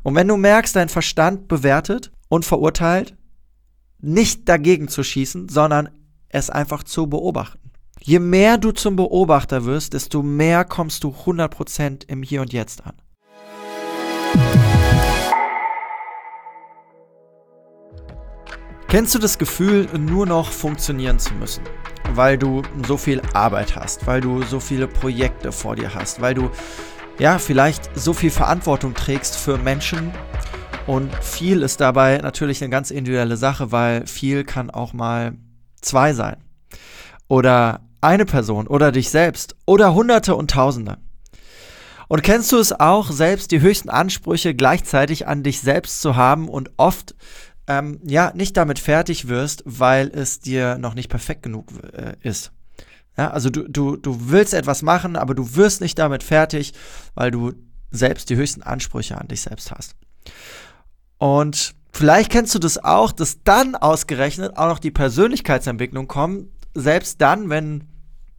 Und wenn du merkst, dein Verstand bewertet und verurteilt, nicht dagegen zu schießen, sondern es einfach zu beobachten. Je mehr du zum Beobachter wirst, desto mehr kommst du 100% im Hier und Jetzt an. Kennst du das Gefühl, nur noch funktionieren zu müssen? Weil du so viel Arbeit hast, weil du so viele Projekte vor dir hast, weil du vielleicht so viel Verantwortung trägst für Menschen. Und viel ist dabei natürlich eine ganz individuelle Sache, weil viel kann auch mal 2 sein. Oder eine Person oder dich selbst oder Hunderte und Tausende. Und kennst du es auch, selbst die höchsten Ansprüche gleichzeitig an dich selbst zu haben und oft nicht damit fertig wirst, weil es dir noch nicht perfekt genug ist. Ja, also du willst etwas machen, aber du wirst nicht damit fertig, weil du selbst die höchsten Ansprüche an dich selbst hast. Und vielleicht kennst du das auch, dass dann ausgerechnet auch noch die Persönlichkeitsentwicklung kommt, selbst dann, wenn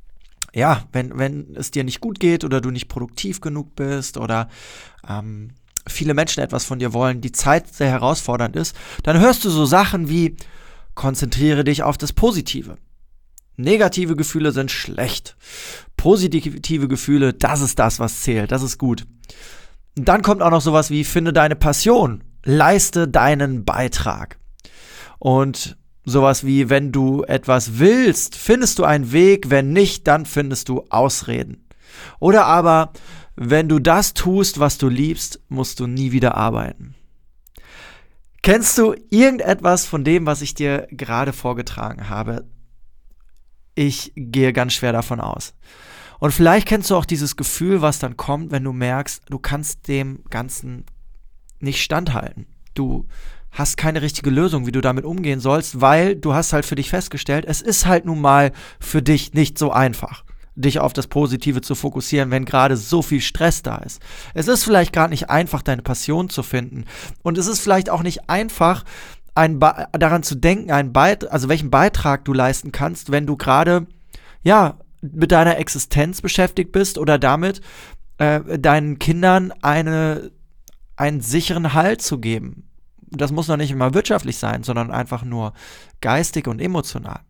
es dir nicht gut geht oder du nicht produktiv genug bist oder viele Menschen etwas von dir wollen, die Zeit sehr herausfordernd ist, dann hörst du so Sachen wie: konzentriere dich auf das Positive. Negative Gefühle sind schlecht. Positive Gefühle, das ist das, was zählt, das ist gut. Und dann kommt auch noch sowas wie: finde deine Passion, leiste deinen Beitrag. Und sowas wie: wenn du etwas willst, findest du einen Weg, wenn nicht, dann findest du Ausreden. Oder aber: wenn du das tust, was du liebst, musst du nie wieder arbeiten. Kennst du irgendetwas von dem, was ich dir gerade vorgetragen habe? Ich gehe ganz schwer davon aus. Und vielleicht kennst du auch dieses Gefühl, was dann kommt, wenn du merkst, du kannst dem Ganzen nicht standhalten. Du hast keine richtige Lösung, wie du damit umgehen sollst, weil du hast halt für dich festgestellt, es ist halt nun mal für dich nicht so einfach, dich auf das Positive zu fokussieren, wenn gerade so viel Stress da ist. Es ist vielleicht gar nicht einfach, deine Passion zu finden. Und es ist vielleicht auch nicht einfach, daran zu denken, welchen Beitrag du leisten kannst, wenn du gerade, mit deiner Existenz beschäftigt bist oder damit, deinen Kindern einen sicheren Halt zu geben. Das muss noch nicht immer wirtschaftlich sein, sondern einfach nur geistig und emotional.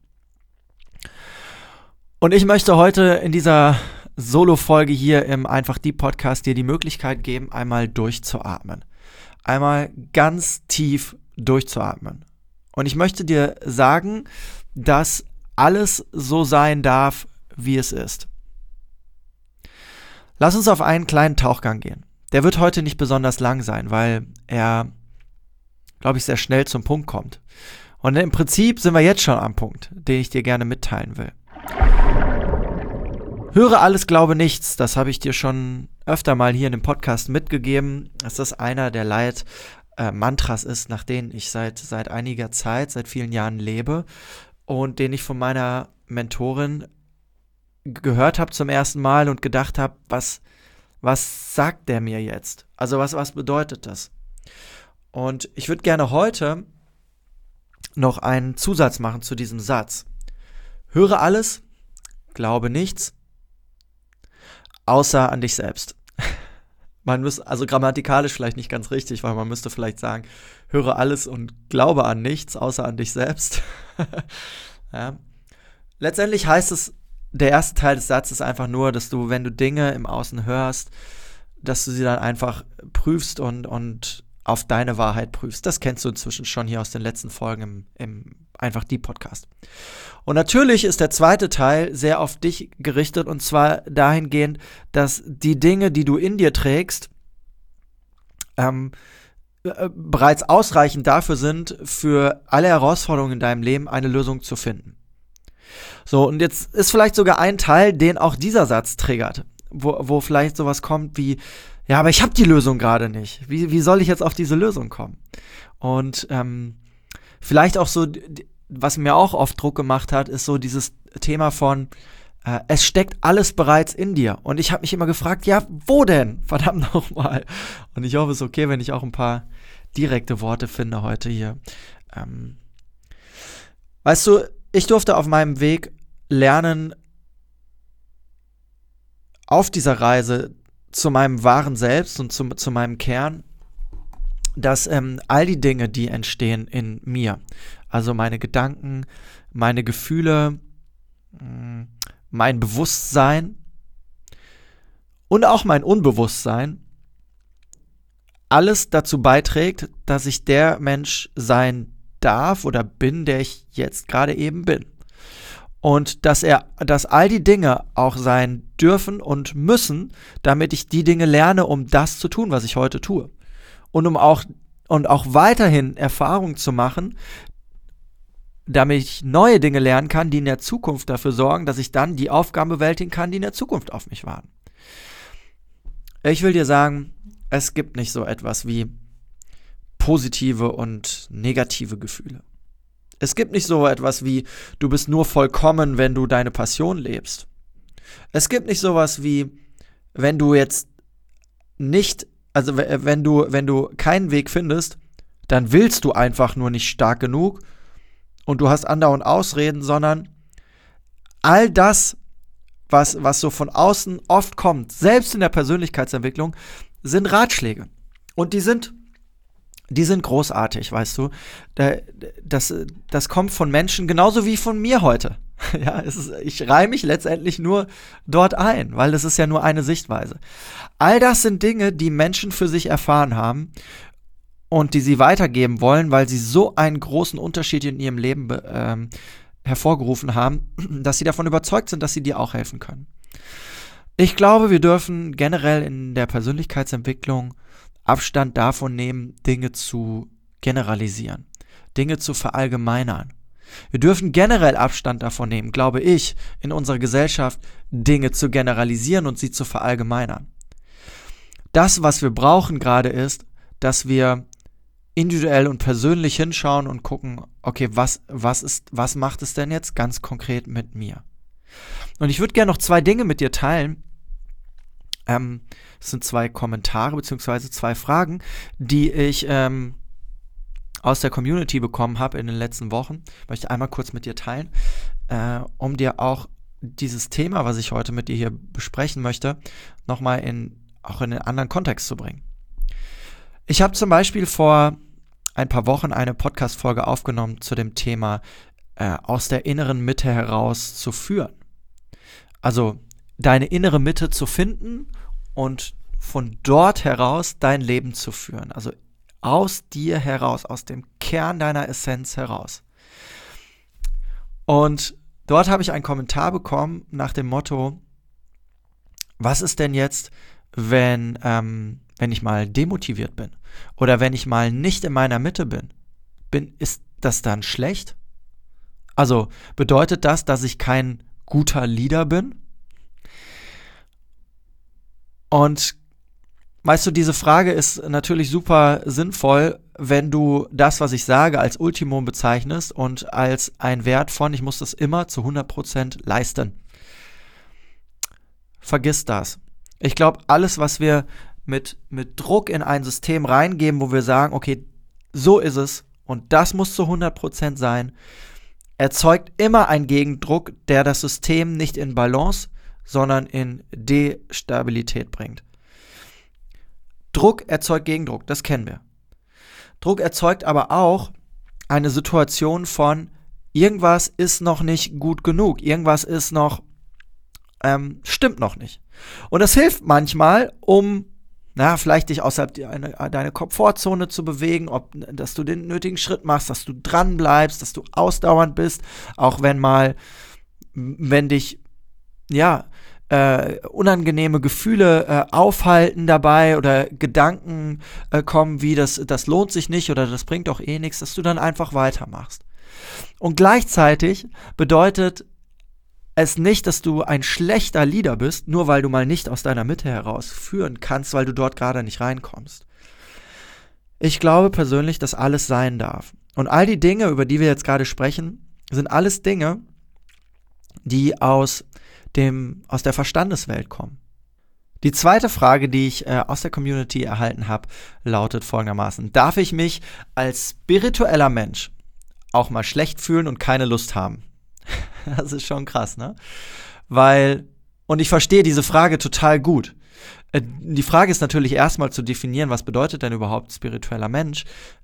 Und ich möchte heute in dieser Solo-Folge hier im Einfach Die Podcast dir die Möglichkeit geben, einmal durchzuatmen. Einmal ganz tief durchzuatmen. Und ich möchte dir sagen, dass alles so sein darf, wie es ist. Lass uns auf einen kleinen Tauchgang gehen. Der wird heute nicht besonders lang sein, weil er, glaube ich, sehr schnell zum Punkt kommt. Und im Prinzip sind wir jetzt schon am Punkt, den ich dir gerne mitteilen will. Höre alles, glaube nichts. Das habe ich dir schon öfter mal hier in dem Podcast mitgegeben, dass das einer der Mantras ist, nach denen ich seit einiger Zeit, seit vielen Jahren lebe und den ich von meiner Mentorin gehört habe zum ersten Mal und gedacht habe, was sagt der mir jetzt? Also was bedeutet das? Und ich würde gerne heute noch einen Zusatz machen zu diesem Satz. Höre alles, glaube nichts, außer an dich selbst. Man müsste, also grammatikalisch vielleicht nicht ganz richtig, weil man müsste vielleicht sagen, höre alles und glaube an nichts, außer an dich selbst. Ja. Letztendlich heißt es, der erste Teil des Satzes einfach nur, dass du, wenn du Dinge im Außen hörst, dass du sie dann einfach prüfst und auf deine Wahrheit prüfst. Das kennst du inzwischen schon hier aus den letzten Folgen im Einfach Die Podcast. Und natürlich ist der zweite Teil sehr auf dich gerichtet, und zwar dahingehend, dass die Dinge, die du in dir trägst, bereits ausreichend dafür sind, für alle Herausforderungen in deinem Leben eine Lösung zu finden. So, und jetzt ist vielleicht sogar ein Teil, den auch dieser Satz triggert, wo vielleicht sowas kommt wie: ja, aber ich habe die Lösung gerade nicht. Wie soll ich jetzt auf diese Lösung kommen? Und vielleicht auch so, was mir auch oft Druck gemacht hat, ist so dieses Thema von, es steckt alles bereits in dir. Und ich habe mich immer gefragt, ja, wo denn? Verdammt nochmal. Und ich hoffe, es ist okay, wenn ich auch ein paar direkte Worte finde heute hier. Weißt du, ich durfte auf meinem Weg lernen, auf dieser Reise zu meinem wahren Selbst und zu meinem Kern, dass all die Dinge, die entstehen in mir, also meine Gedanken, meine Gefühle, mein Bewusstsein und auch mein Unbewusstsein, alles dazu beiträgt, dass ich der Mensch sein darf oder bin, der ich jetzt gerade eben bin. Und dass all die Dinge auch sein dürfen und müssen, damit ich die Dinge lerne, um das zu tun, was ich heute tue. Und auch weiterhin Erfahrungen zu machen, damit ich neue Dinge lernen kann, die in der Zukunft dafür sorgen, dass ich dann die Aufgaben bewältigen kann, die in der Zukunft auf mich warten. Ich will dir sagen, es gibt nicht so etwas wie positive und negative Gefühle. Es gibt nicht so etwas wie, du bist nur vollkommen, wenn du deine Passion lebst. Es gibt nicht sowas wie, wenn du jetzt nicht, also wenn du keinen Weg findest, dann willst du einfach nur nicht stark genug und du hast andauernd Ausreden, sondern all das, was so von außen oft kommt, selbst in der Persönlichkeitsentwicklung, sind Ratschläge. Und die sind großartig, weißt du. Das kommt von Menschen genauso wie von mir heute. Ja, ich reihe mich letztendlich nur dort ein, weil das ist ja nur eine Sichtweise. All das sind Dinge, die Menschen für sich erfahren haben und die sie weitergeben wollen, weil sie so einen großen Unterschied in ihrem Leben hervorgerufen haben, dass sie davon überzeugt sind, dass sie dir auch helfen können. Ich glaube, wir dürfen generell in der Persönlichkeitsentwicklung Abstand davon nehmen, Dinge zu generalisieren, Dinge zu verallgemeinern. Wir dürfen generell Abstand davon nehmen, glaube ich, in unserer Gesellschaft Dinge zu generalisieren und sie zu verallgemeinern. Das, was wir brauchen gerade ist, dass wir individuell und persönlich hinschauen und gucken, okay, was macht es denn jetzt ganz konkret mit mir? Und ich würde gerne noch 2 Dinge mit dir teilen. Es sind 2 Kommentare bzw. 2 Fragen, die ich aus der Community bekommen habe in den letzten Wochen. Möchte ich einmal kurz mit dir teilen, um dir auch dieses Thema, was ich heute mit dir hier besprechen möchte, nochmal auch in einen anderen Kontext zu bringen. Ich habe zum Beispiel vor ein paar Wochen eine Podcast-Folge aufgenommen zu dem Thema aus der inneren Mitte heraus zu führen. Also deine innere Mitte zu finden und von dort heraus dein Leben zu führen. Also aus dir heraus, aus dem Kern deiner Essenz heraus. Und dort habe ich einen Kommentar bekommen nach dem Motto, was ist denn jetzt, wenn ich mal demotiviert bin? Oder wenn ich mal nicht in meiner Mitte bin? Ist das dann schlecht? Also bedeutet das, dass ich kein guter Leader bin? Und weißt du, diese Frage ist natürlich super sinnvoll, wenn du das, was ich sage, als Ultimum bezeichnest und als ein Wert von, ich muss das immer zu 100% leisten. Vergiss das. Ich glaube, alles, was wir mit Druck in ein System reingeben, wo wir sagen, okay, so ist es und das muss zu 100% sein, erzeugt immer einen Gegendruck, der das System nicht in Balance, sondern in Destabilität bringt. Druck erzeugt Gegendruck, das kennen wir. Druck erzeugt aber auch eine Situation von, irgendwas ist noch nicht gut genug, irgendwas ist noch, stimmt noch nicht. Und das hilft manchmal, um vielleicht dich außerhalb deiner Komfortzone zu bewegen, dass du den nötigen Schritt machst, dass du dran bleibst, dass du ausdauernd bist, auch wenn dich, unangenehme Gefühle aufhalten dabei oder Gedanken kommen wie, das lohnt sich nicht oder das bringt doch eh nichts, dass du dann einfach weitermachst. Und gleichzeitig bedeutet es nicht, dass du ein schlechter Leader bist, nur weil du mal nicht aus deiner Mitte heraus führen kannst, weil du dort gerade nicht reinkommst. Ich glaube persönlich, dass alles sein darf. Und all die Dinge, über die wir jetzt gerade sprechen, sind alles Dinge, die aus der Verstandeswelt kommen. Die zweite Frage, die ich aus der Community erhalten habe, lautet folgendermaßen: Darf ich mich als spiritueller Mensch auch mal schlecht fühlen und keine Lust haben? Das ist schon krass, ne? Und ich verstehe diese Frage total gut. Die Frage ist natürlich erstmal zu definieren, was bedeutet denn überhaupt spiritueller Mensch?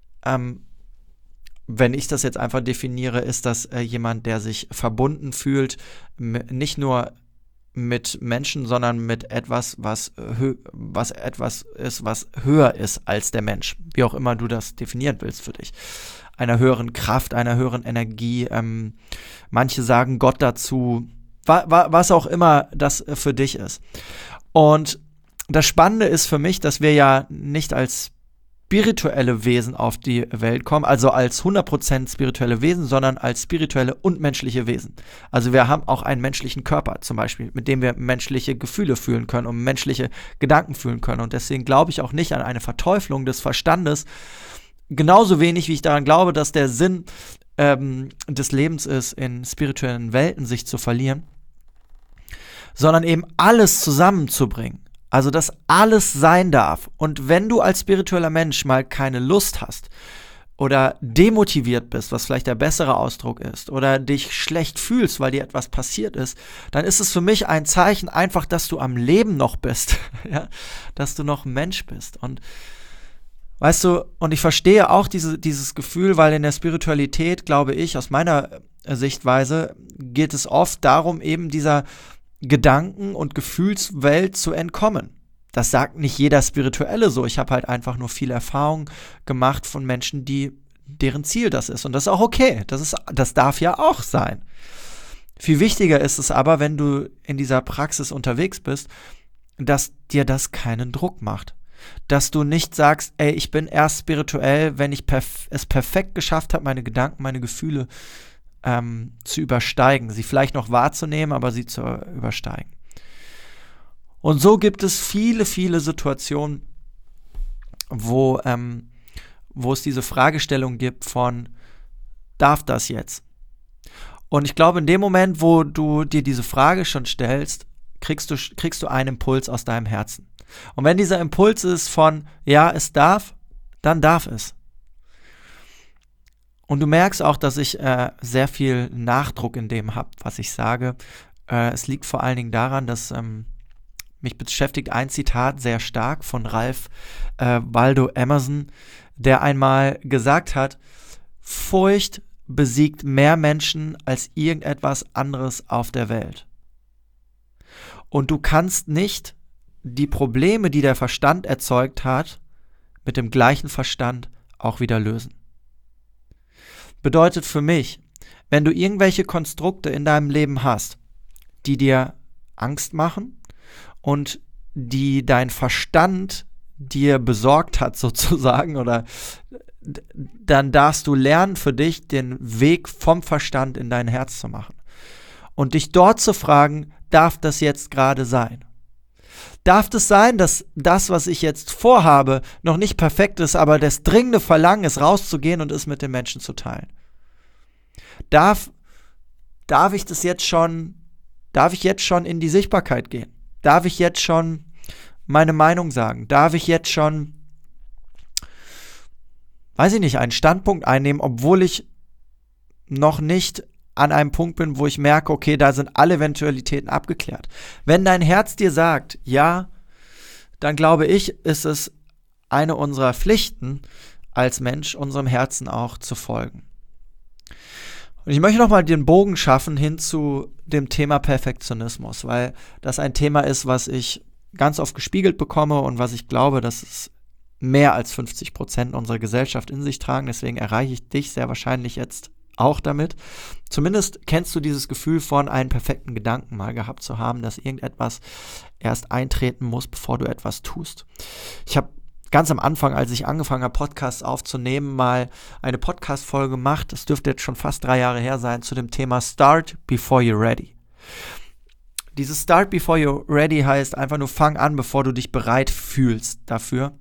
Wenn ich das jetzt einfach definiere, ist das jemand, der sich verbunden fühlt, nicht nur mit Menschen, sondern mit etwas, was etwas ist, was höher ist als der Mensch. Wie auch immer du das definieren willst für dich. Einer höheren Kraft, einer höheren Energie. Manche sagen Gott dazu, was auch immer das für dich ist. Und das Spannende ist für mich, dass wir ja nicht als spirituelle Wesen auf die Welt kommen, also als 100% spirituelle Wesen, sondern als spirituelle und menschliche Wesen. Also wir haben auch einen menschlichen Körper zum Beispiel, mit dem wir menschliche Gefühle fühlen können und menschliche Gedanken fühlen können. Und deswegen glaube ich auch nicht an eine Verteuflung des Verstandes, genauso wenig wie ich daran glaube, dass der Sinn des Lebens ist, in spirituellen Welten sich zu verlieren, sondern eben alles zusammenzubringen. Also, dass alles sein darf. Und wenn du als spiritueller Mensch mal keine Lust hast oder demotiviert bist, was vielleicht der bessere Ausdruck ist, oder dich schlecht fühlst, weil dir etwas passiert ist, dann ist es für mich ein Zeichen einfach, dass du am Leben noch bist, ja? Dass du noch ein Mensch bist. Und weißt du, und ich verstehe auch dieses Gefühl, weil in der Spiritualität, glaube ich, aus meiner Sichtweise, geht es oft darum, eben dieser Gedanken- und Gefühlswelt zu entkommen. Das sagt nicht jeder Spirituelle so. Ich habe halt einfach nur viel Erfahrung gemacht von Menschen, deren Ziel das ist. Und das ist auch okay. Das darf ja auch sein. Viel wichtiger ist es aber, wenn du in dieser Praxis unterwegs bist, dass dir das keinen Druck macht. Dass du nicht sagst, ey, ich bin erst spirituell, wenn ich es perfekt geschafft habe, meine Gedanken, meine Gefühle zu übersteigen, sie vielleicht noch wahrzunehmen, aber sie zu übersteigen. Und so gibt es viele, viele Situationen, wo es diese Fragestellung gibt von, darf das jetzt? Und ich glaube, in dem Moment, wo du dir diese Frage schon stellst, kriegst du einen Impuls aus deinem Herzen. Und wenn dieser Impuls ist von, ja, es darf, dann darf es. Und du merkst auch, dass ich sehr viel Nachdruck in dem habe, was ich sage. Es liegt vor allen Dingen daran, dass mich beschäftigt ein Zitat sehr stark von Ralph Waldo Emerson, der einmal gesagt hat, Furcht besiegt mehr Menschen als irgendetwas anderes auf der Welt. Und du kannst nicht die Probleme, die der Verstand erzeugt hat, mit dem gleichen Verstand auch wieder lösen. Bedeutet für mich, wenn du irgendwelche Konstrukte in deinem Leben hast, die dir Angst machen und die dein Verstand dir besorgt hat sozusagen, oder dann darfst du lernen für dich, den Weg vom Verstand in dein Herz zu machen. Und dich dort zu fragen, darf das jetzt gerade sein? Darf es sein, dass das, was ich jetzt vorhabe, noch nicht perfekt ist, aber das dringende Verlangen ist, rauszugehen und es mit den Menschen zu teilen? Darf ich jetzt schon in die Sichtbarkeit gehen? Darf ich jetzt schon meine Meinung sagen? Darf ich jetzt schon, weiß ich nicht, einen Standpunkt einnehmen, obwohl ich noch nicht an einem Punkt bin, wo ich merke, okay, da sind alle Eventualitäten abgeklärt. Wenn dein Herz dir sagt, ja, dann glaube ich, ist es eine unserer Pflichten als Mensch, unserem Herzen auch zu folgen. Und ich möchte nochmal den Bogen schaffen hin zu dem Thema Perfektionismus, weil das ein Thema ist, was ich ganz oft gespiegelt bekomme und was ich glaube, dass es mehr als 50% unserer Gesellschaft in sich tragen. Deswegen erreiche ich dich sehr wahrscheinlich jetzt auch damit. Zumindest kennst du dieses Gefühl von, einen perfekten Gedanken mal gehabt zu haben, dass irgendetwas erst eintreten muss, bevor du etwas tust. Ich habe ganz am Anfang, als ich angefangen habe, Podcasts aufzunehmen, mal eine Podcast-Folge gemacht, das dürfte jetzt schon fast 3 Jahre her sein, zu dem Thema Start Before You're Ready. Dieses Start Before You're Ready heißt einfach nur, fang an, bevor du dich bereit fühlst dafür.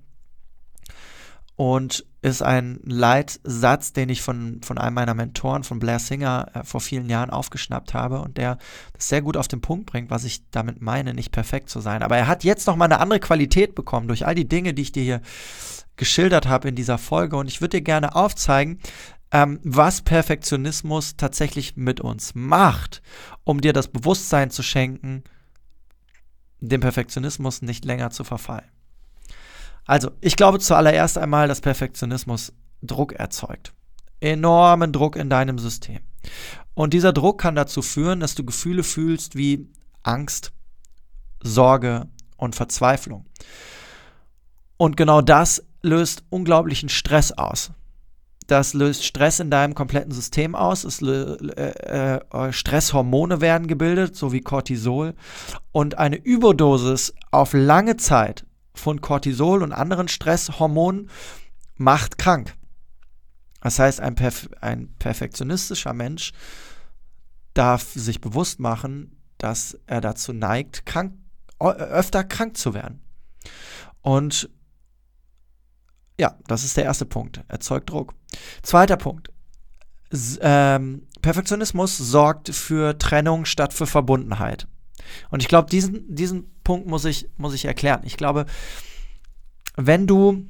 Und ist ein Leitsatz, den ich von einem meiner Mentoren, von Blair Singer, vor vielen Jahren aufgeschnappt habe und der das sehr gut auf den Punkt bringt, was ich damit meine, nicht perfekt zu sein. Aber er hat jetzt nochmal eine andere Qualität bekommen durch all die Dinge, die ich dir hier geschildert habe in dieser Folge. Und ich würde dir gerne aufzeigen, was Perfektionismus tatsächlich mit uns macht, um dir das Bewusstsein zu schenken, dem Perfektionismus nicht länger zu verfallen. Also, ich glaube zuallererst einmal, dass Perfektionismus Druck erzeugt. Enormen Druck in deinem System. Und dieser Druck kann dazu führen, dass du Gefühle fühlst wie Angst, Sorge und Verzweiflung. Und genau das löst unglaublichen Stress aus. Das löst Stress in deinem kompletten System aus. Stresshormone werden gebildet, so wie Cortisol. Und eine Überdosis auf lange Zeit von Cortisol und anderen Stresshormonen macht krank. Das heißt, ein perfektionistischer Mensch darf sich bewusst machen, dass er dazu neigt, öfter krank zu werden. Und ja, das ist der erste Punkt. Erzeugt Druck. Zweiter Punkt. Perfektionismus sorgt für Trennung statt für Verbundenheit. Und ich glaube, diesen Punkt muss ich erklären. Ich glaube, wenn du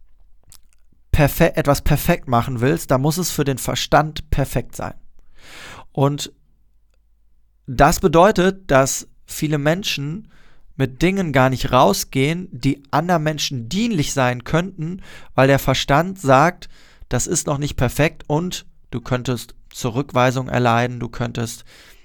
etwas perfekt machen willst, dann muss es für den Verstand perfekt sein. Und das bedeutet, dass viele Menschen mit Dingen gar nicht rausgehen, die anderen Menschen dienlich sein könnten, weil der Verstand sagt, das ist noch nicht perfekt und du könntest Zurückweisung erleiden, du könntest,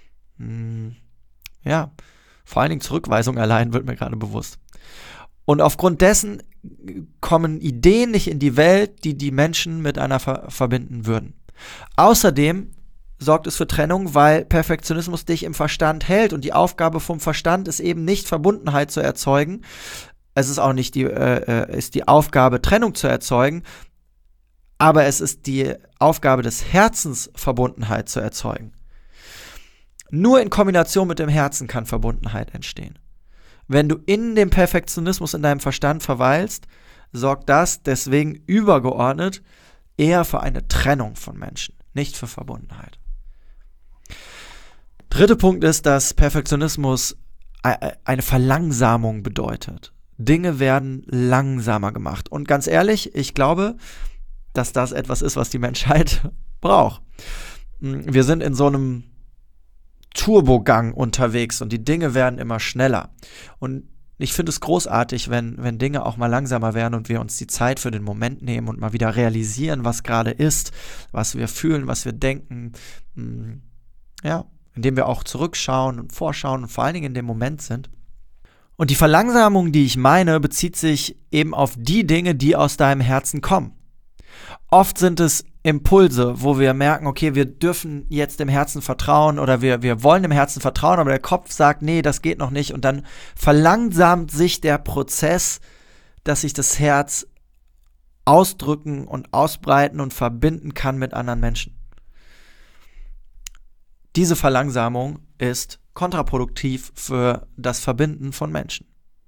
vor allen Dingen Zurückweisung erleiden, wird mir gerade bewusst. Und aufgrund dessen kommen Ideen nicht in die Welt, die die Menschen miteinander verbinden würden. Außerdem sorgt es für Trennung, weil Perfektionismus dich im Verstand hält und die Aufgabe vom Verstand ist eben nicht, Verbundenheit zu erzeugen. Es ist auch nicht die Aufgabe, Trennung zu erzeugen, aber es ist die Aufgabe des Herzens, Verbundenheit zu erzeugen. Nur in Kombination mit dem Herzen kann Verbundenheit entstehen. Wenn du in dem Perfektionismus in deinem Verstand verweilst, sorgt das deswegen übergeordnet eher für eine Trennung von Menschen, nicht für Verbundenheit. Dritter Punkt ist, dass Perfektionismus eine Verlangsamung bedeutet. Dinge werden langsamer gemacht. Und ganz ehrlich, ich glaube, dass das etwas ist, was die Menschheit braucht. Wir sind in so einem Turbogang unterwegs und die Dinge werden immer schneller. Und ich finde es großartig, wenn Dinge auch mal langsamer werden und wir uns die Zeit für den Moment nehmen und mal wieder realisieren, was gerade ist, was wir fühlen, was wir denken. Indem wir auch zurückschauen und vorschauen und vor allen Dingen in dem Moment sind. Und die Verlangsamung, die ich meine, bezieht sich eben auf die Dinge, die aus deinem Herzen kommen. Oft sind es Impulse, wo wir merken, okay, wir dürfen jetzt dem Herzen vertrauen oder wir wollen dem Herzen vertrauen, aber der Kopf sagt, nee, das geht noch nicht. Und dann verlangsamt sich der Prozess, dass sich das Herz ausdrücken und ausbreiten und verbinden kann mit anderen Menschen. Diese Verlangsamung ist kontraproduktiv für das Verbinden von Menschen.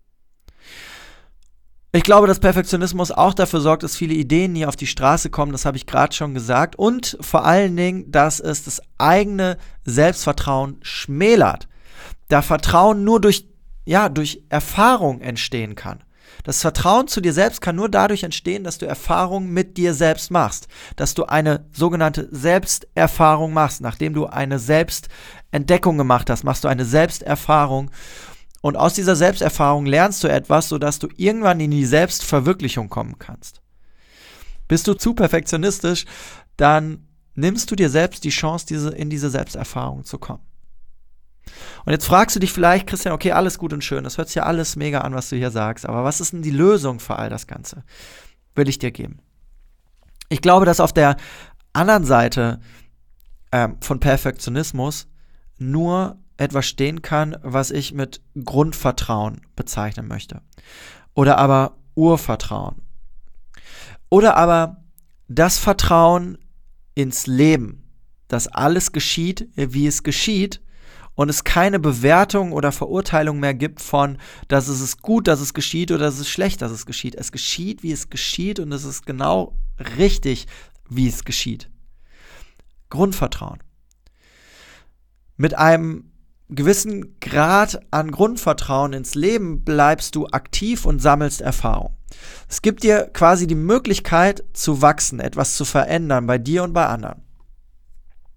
Ich glaube, dass Perfektionismus auch dafür sorgt, dass viele Ideen nie auf die Straße kommen, das habe ich gerade schon gesagt. Und vor allen Dingen, dass es das eigene Selbstvertrauen schmälert. Da Vertrauen nur durch Erfahrung entstehen kann. Das Vertrauen zu dir selbst kann nur dadurch entstehen, dass du Erfahrungen mit dir selbst machst. Dass du eine sogenannte Selbsterfahrung machst. Nachdem du eine Selbstentdeckung gemacht hast, machst du eine Selbsterfahrung. Und aus dieser Selbsterfahrung lernst du etwas, sodass du irgendwann in die Selbstverwirklichung kommen kannst. Bist du zu perfektionistisch, dann nimmst du dir selbst die Chance, in diese Selbsterfahrung zu kommen. Und jetzt fragst du dich vielleicht, Christian, okay, alles gut und schön, das hört sich ja alles mega an, was du hier sagst, aber was ist denn die Lösung für all das Ganze? Will ich dir geben. Ich glaube, dass auf der anderen Seite von Perfektionismus nur etwas stehen kann, was ich mit Grundvertrauen bezeichnen möchte. Oder aber Urvertrauen. Oder aber das Vertrauen ins Leben, dass alles geschieht, wie es geschieht und es keine Bewertung oder Verurteilung mehr gibt von, dass es ist gut, dass es geschieht oder dass es ist schlecht, dass es geschieht. Es geschieht, wie es geschieht und es ist genau richtig, wie es geschieht. Grundvertrauen. Mit einem gewissen Grad an Grundvertrauen ins Leben bleibst du aktiv und sammelst Erfahrung. Es gibt dir quasi die Möglichkeit zu wachsen, etwas zu verändern bei dir und bei anderen.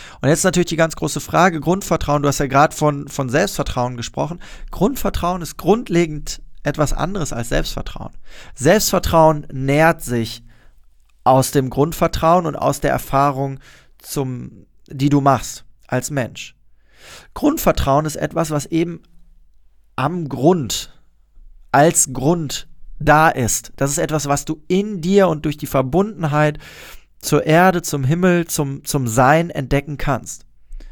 Und jetzt natürlich die ganz große Frage, Grundvertrauen, du hast ja gerade von Selbstvertrauen gesprochen. Grundvertrauen ist grundlegend etwas anderes als Selbstvertrauen. Selbstvertrauen nährt sich aus dem Grundvertrauen und aus der Erfahrung, die du machst als Mensch. Grundvertrauen ist etwas, was eben am Grund, als Grund da ist. Das ist etwas, was du in dir und durch die Verbundenheit zur Erde, zum Himmel, zum Sein entdecken kannst.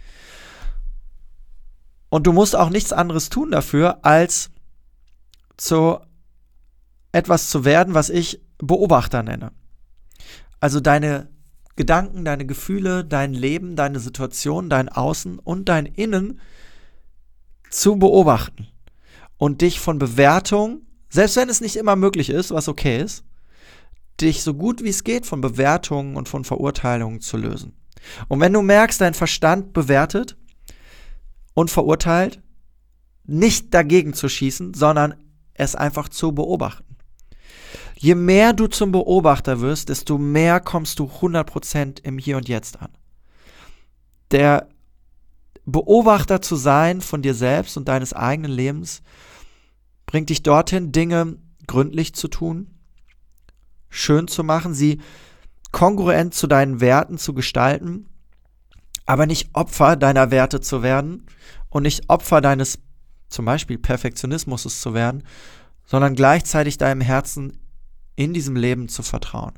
Und du musst auch nichts anderes tun dafür, als zu etwas zu werden, was ich Beobachter nenne. Also deine Gedanken, deine Gefühle, dein Leben, deine Situation, dein Außen und dein Innen zu beobachten und dich von Bewertung, selbst wenn es nicht immer möglich ist, was okay ist, dich so gut wie es geht von Bewertungen und von Verurteilungen zu lösen. Und wenn du merkst, dein Verstand bewertet und verurteilt, nicht dagegen zu schießen, sondern es einfach zu beobachten. Je mehr du zum Beobachter wirst, desto mehr kommst du 100% im Hier und Jetzt an. Der Beobachter zu sein von dir selbst und deines eigenen Lebens bringt dich dorthin, Dinge gründlich zu tun, schön zu machen, sie kongruent zu deinen Werten zu gestalten, aber nicht Opfer deiner Werte zu werden und nicht Opfer deines zum Beispiel Perfektionismus zu werden, sondern gleichzeitig deinem Herzen in diesem Leben zu vertrauen.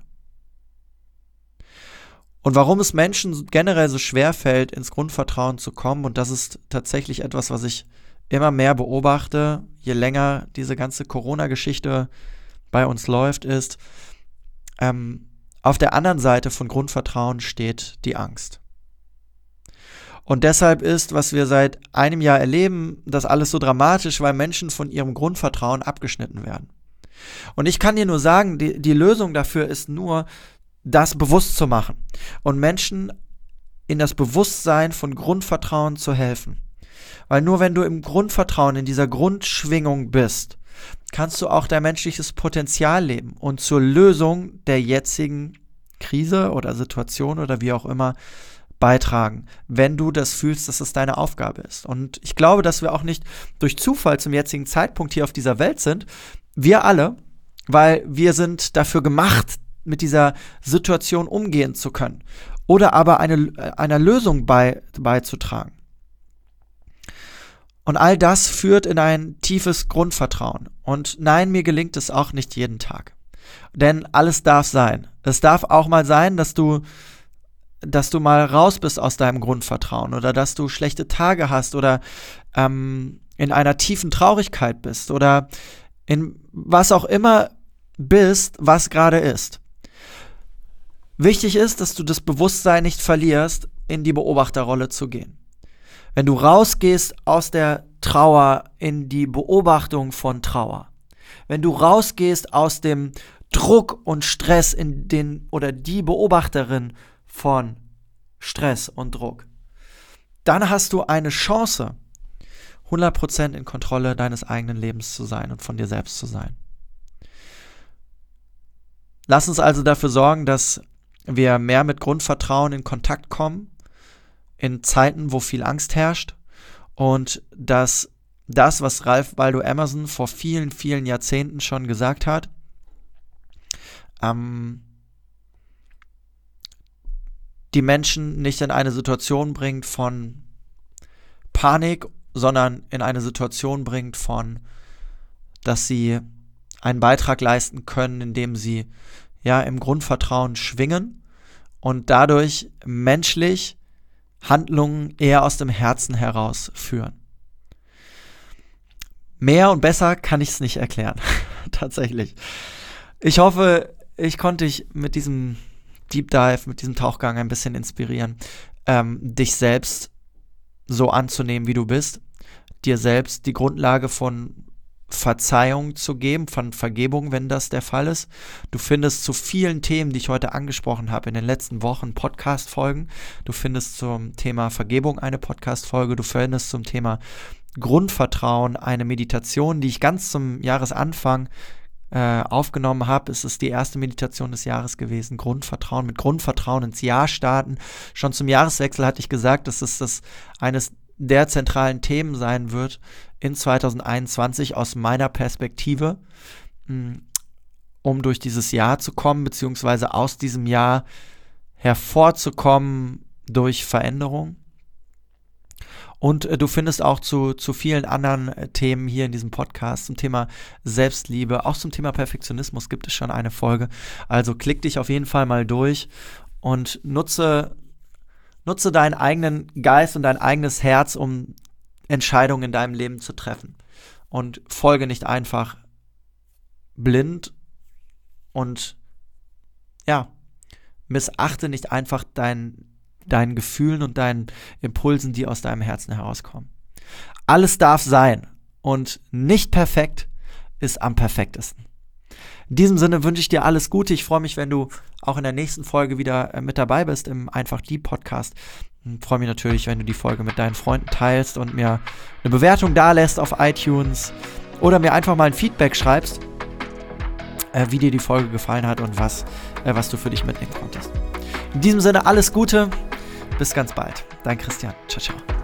Und warum es Menschen generell so schwer fällt, ins Grundvertrauen zu kommen, und das ist tatsächlich etwas, was ich immer mehr beobachte, je länger diese ganze Corona-Geschichte bei uns läuft, ist, auf der anderen Seite von Grundvertrauen steht die Angst. Und deshalb ist, was wir seit einem Jahr erleben, das alles so dramatisch, weil Menschen von ihrem Grundvertrauen abgeschnitten werden. Und ich kann dir nur sagen, die Lösung dafür ist nur, das bewusst zu machen und Menschen in das Bewusstsein von Grundvertrauen zu helfen. Weil nur wenn du im Grundvertrauen, in dieser Grundschwingung bist, kannst du auch dein menschliches Potenzial leben und zur Lösung der jetzigen Krise oder Situation oder wie auch immer beitragen, wenn du das fühlst, dass es deine Aufgabe ist. Und ich glaube, dass wir auch nicht durch Zufall zum jetzigen Zeitpunkt hier auf dieser Welt sind, wir alle, weil wir sind dafür gemacht, mit dieser Situation umgehen zu können oder aber einer Lösung beizutragen. Und all das führt in ein tiefes Grundvertrauen. Und nein, mir gelingt es auch nicht jeden Tag. Denn alles darf sein. Es darf auch mal sein, dass du mal raus bist aus deinem Grundvertrauen oder dass du schlechte Tage hast oder in einer tiefen Traurigkeit bist oder in was auch immer bist, was gerade ist. Wichtig ist, dass du das Bewusstsein nicht verlierst, in die Beobachterrolle zu gehen. Wenn du rausgehst aus der Trauer in die Beobachtung von Trauer, wenn du rausgehst aus dem Druck und Stress oder die Beobachterin von Stress und Druck, dann hast du eine Chance, 100% in Kontrolle deines eigenen Lebens zu sein und von dir selbst zu sein. Lass uns also dafür sorgen, dass wir mehr mit Grundvertrauen in Kontakt kommen, in Zeiten, wo viel Angst herrscht, und dass das, was Ralph Waldo Emerson vor vielen, vielen Jahrzehnten schon gesagt hat, die Menschen nicht in eine Situation bringt von Panik, sondern in eine Situation bringt dass sie einen Beitrag leisten können, indem sie im Grundvertrauen schwingen und dadurch menschlich Handlungen eher aus dem Herzen heraus führen. Mehr und besser kann ich es nicht erklären, tatsächlich. Ich hoffe, ich konnte dich mit diesem Deep Dive, mit diesem Tauchgang ein bisschen inspirieren, dich selbst so anzunehmen, wie du bist, dir selbst die Grundlage von Verzeihung zu geben, von Vergebung, wenn das der Fall ist. Du findest zu vielen Themen, die ich heute angesprochen habe, in den letzten Wochen Podcast-Folgen. Du findest zum Thema Vergebung eine Podcast-Folge. Du findest zum Thema Grundvertrauen eine Meditation, die ich ganz zum Jahresanfang aufgenommen habe. Es ist die erste Meditation des Jahres gewesen, Grundvertrauen, mit Grundvertrauen ins Jahr starten. Schon zum Jahreswechsel hatte ich gesagt, dass es eines der zentralen Themen sein wird in 2021 aus meiner Perspektive, um durch dieses Jahr zu kommen, beziehungsweise aus diesem Jahr hervorzukommen durch Veränderung. Und du findest auch zu vielen anderen Themen hier in diesem Podcast, zum Thema Selbstliebe, auch zum Thema Perfektionismus gibt es schon eine Folge. Also klick dich auf jeden Fall mal durch und nutze deinen eigenen Geist und dein eigenes Herz, um Entscheidungen in deinem Leben zu treffen. Und folge nicht einfach blind und missachte nicht einfach deinen Gefühlen und deinen Impulsen, die aus deinem Herzen herauskommen. Alles darf sein und nicht perfekt ist am perfektesten. In diesem Sinne wünsche ich dir alles Gute. Ich freue mich, wenn du auch in der nächsten Folge wieder mit dabei bist im Einfach Lieb Podcast. Ich freue mich natürlich, wenn du die Folge mit deinen Freunden teilst und mir eine Bewertung dalässt auf iTunes oder mir einfach mal ein Feedback schreibst, wie dir die Folge gefallen hat und was du für dich mitnehmen konntest. In diesem Sinne alles Gute, bis ganz bald. Dein Christian. Ciao, ciao.